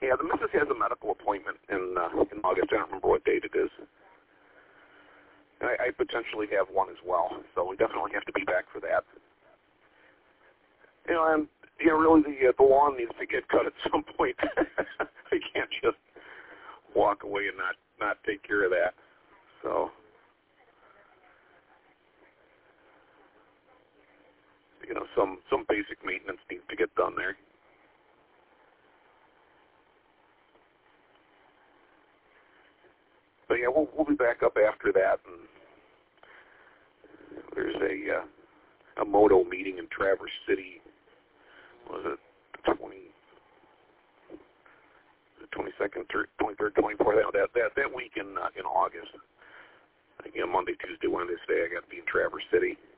Yeah, the missus has a medical appointment in August. I don't remember what date it is. I potentially have one as well, so we definitely have to be back for that. And really the lawn needs to get cut at some point. I can't just walk away and not take care of that. So, some basic maintenance needs to get done there. But yeah, we'll be back up after that, and there's a moto meeting in Traverse City. Was it the 22nd, 23rd, 24th? That week in August. Monday, Tuesday, Wednesday, I got to be in Traverse City.